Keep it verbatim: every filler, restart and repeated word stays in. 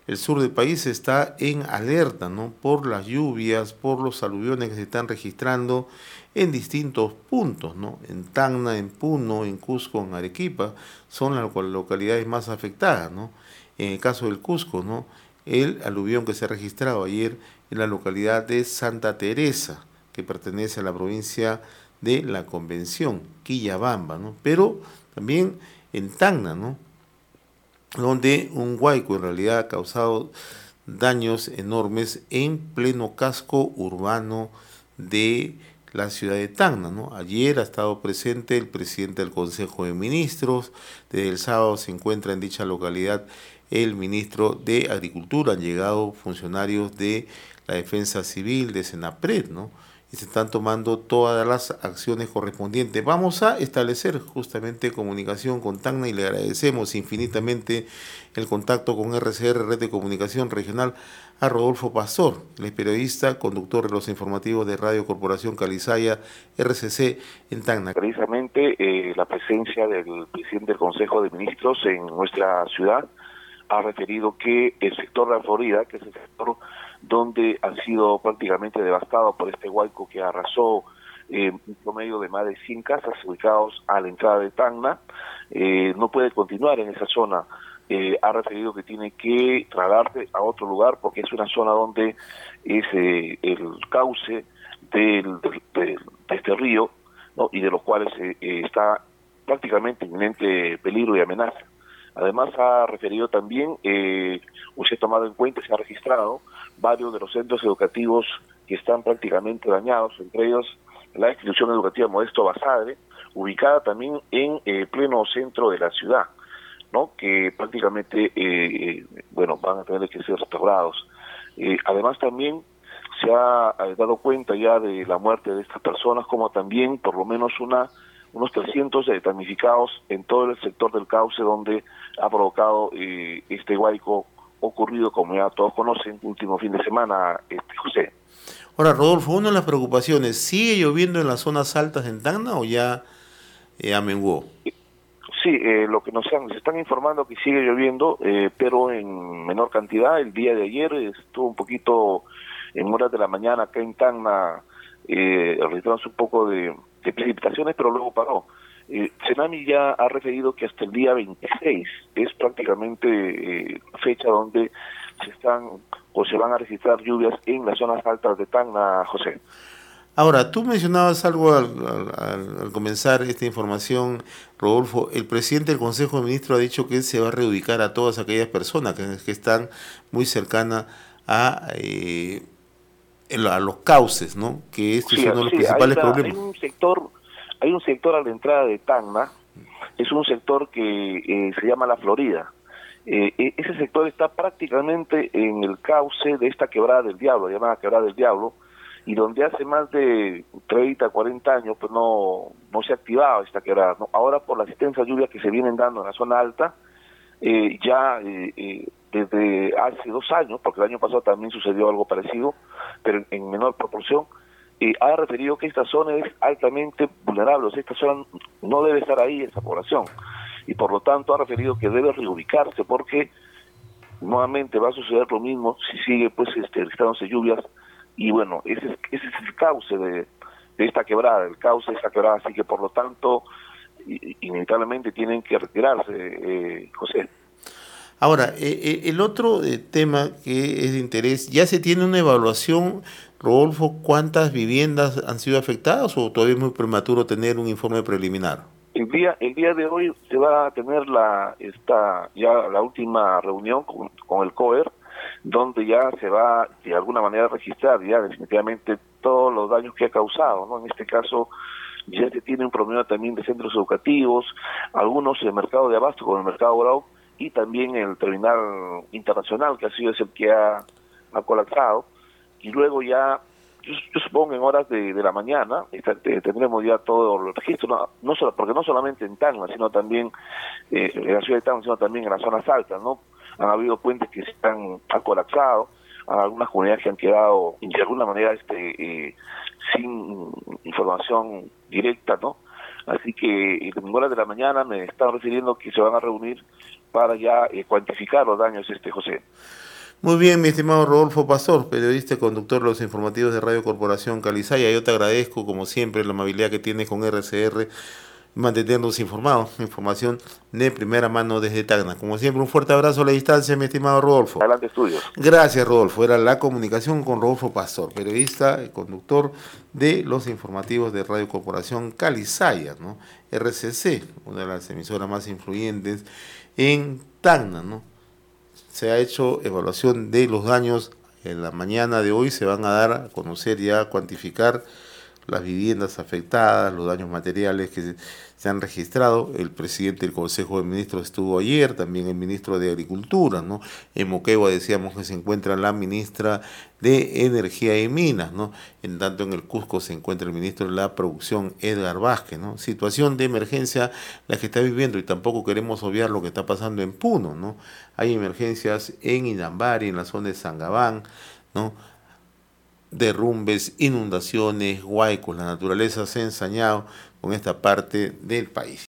el sur del país está en alerta, ¿no? Por las lluvias, por los aluviones que se están registrando en distintos puntos, ¿no? En Tacna, en Puno, en Cusco, en Arequipa, son las localidades más afectadas, ¿no? En el caso del Cusco, ¿no? El aluvión que se ha registrado ayer en la localidad de Santa Teresa, que pertenece a la provincia de La Convención, Quillabamba, ¿no? Pero también en Tacna, ¿no? Donde un huaico en realidad ha causado daños enormes en pleno casco urbano de la ciudad de Tacna, ¿no? Ayer ha estado presente el presidente del Consejo de Ministros, desde el sábado se encuentra en dicha localidad el ministro de Agricultura, han llegado funcionarios de la Defensa Civil, de Senapred, ¿no? Y se están tomando todas las acciones correspondientes. Vamos a establecer justamente comunicación con Tacna y le agradecemos infinitamente el contacto con R C R, Red de Comunicación Regional, a Rodolfo Pastor, el es periodista, conductor de los informativos de Radio Corporación Calizaya, R C C, en Tacna. Precisamente eh, la presencia del presidente del Consejo de Ministros en nuestra ciudad ha referido que el sector de la Florida, que es el sector donde ha sido prácticamente devastado por este huaico que arrasó eh, un promedio de más de cien casas ubicados a la entrada de Tacna, eh, no puede continuar en esa zona. Eh, ha referido que tiene que trasladarse a otro lugar porque es una zona donde es eh, el cauce del, del, de, de este río, ¿no? Y de los cuales eh, eh, está prácticamente inminente peligro y amenaza. Además ha referido también, eh, se ha tomado en cuenta, se ha registrado varios de los centros educativos que están prácticamente dañados, entre ellos la institución educativa Modesto Basadre, ubicada también en eh, pleno centro de la ciudad, ¿no? Que prácticamente, eh, bueno, van a tener que ser restaurados. Eh, además también se ha eh, dado cuenta ya de la muerte de estas personas, como también por lo menos una unos trescientos de damnificados en todo el sector del cauce donde ha provocado eh, este huaico ocurrido, como ya todos conocen, último fin de semana, este José. Ahora, Rodolfo, una de las preocupaciones, ¿sigue lloviendo en las zonas altas en Tacna o ya eh, amenguó? Sí, eh, lo que nos, han, nos están informando que sigue lloviendo, eh, pero en menor cantidad. El día de ayer estuvo un poquito en horas de la mañana acá en Tacna, eh, registrándose un poco de, de precipitaciones, pero luego paró. Eh, Senami ya ha referido que hasta el día veintiséis es prácticamente eh, fecha donde se están o se van a registrar lluvias en las zonas altas de Tacna, José. Ahora, tú mencionabas algo al, al, al comenzar esta información, Rodolfo. El presidente del Consejo de Ministros ha dicho que él se va a reubicar a todas aquellas personas que, que están muy cercanas a, eh, a los cauces, ¿no? Que este sí, es uno de los sí, principales hay una, problemas. Hay un sector, hay un sector a la entrada de Tacna, es un sector que eh, se llama La Florida. Eh, ese sector está prácticamente en el cauce de esta quebrada del Diablo, llamada quebrada del Diablo, y donde hace más de treinta, cuarenta años pues no, no se activaba esta quebrada, ¿no? Ahora por las intensas lluvias que se vienen dando en la zona alta, eh, ya eh, eh, desde hace dos años, porque el año pasado también sucedió algo parecido, pero en, en menor proporción, eh, ha referido que esta zona es altamente vulnerable, o sea, esta zona no debe estar ahí, esa población, y por lo tanto ha referido que debe reubicarse, porque nuevamente va a suceder lo mismo si sigue pues este, registrándose lluvias. Y bueno, ese es, ese es el cauce de, de esta quebrada, el cauce de esta quebrada, así que por lo tanto, inevitablemente tienen que retirarse, eh, José. Ahora, eh, el otro eh, tema que es de interés, ¿ya se tiene una evaluación, Rodolfo, cuántas viviendas han sido afectadas o todavía es muy prematuro tener un informe preliminar? El día el día de hoy se va a tener la esta ya la última reunión con, con el C O E R, donde ya se va de alguna manera a registrar ya definitivamente todos los daños que ha causado, ¿no? En este caso ya se tiene un promedio también de centros educativos, algunos en el mercado de abasto como el mercado Grau y también el terminal internacional que ha sido ese el que ha, ha colapsado, y luego ya yo, yo supongo en horas de, de la mañana esta, te, tendremos ya todo el registro, no, no solo, porque no solamente en Tacna, sino también eh, en la ciudad de Tacna, sino también en las zonas altas, ¿no? Han habido puentes que se han, han colapsado, algunas comunidades que han quedado de alguna manera este eh, sin información directa, ¿no? Así que en horas de la mañana me están refiriendo que se van a reunir para ya eh, cuantificar los daños, este José. Muy bien, mi estimado Rodolfo Pastor, periodista y conductor de los informativos de Radio Corporación Calizaya. Yo te agradezco, como siempre, la amabilidad que tienes con R C R, mantenernos informados, información de primera mano desde Tacna. Como siempre, un fuerte abrazo a la distancia, mi estimado Rodolfo. Adelante, estudios. Gracias, Rodolfo. Era la comunicación con Rodolfo Pastor, periodista y conductor de los informativos de Radio Corporación Calizaya, ¿no? R C C, una de las emisoras más influyentes en Tacna, ¿no? Se ha hecho evaluación de los daños. En la mañana de hoy se van a dar a conocer y a cuantificar las viviendas afectadas, los daños materiales que se, se han registrado. El presidente del Consejo de Ministros estuvo ayer, también el ministro de Agricultura, ¿no? En Moquegua decíamos que se encuentra la ministra de Energía y Minas, ¿no? En tanto en el Cusco se encuentra el ministro de la Producción, Edgar Vázquez, ¿no? Situación de emergencia la que está viviendo, y tampoco queremos obviar lo que está pasando en Puno, ¿no? Hay emergencias en Inambari, en la zona de Sangabán, ¿no? Derrumbes, inundaciones, huaicos, la naturaleza se ha ensañado con esta parte del país.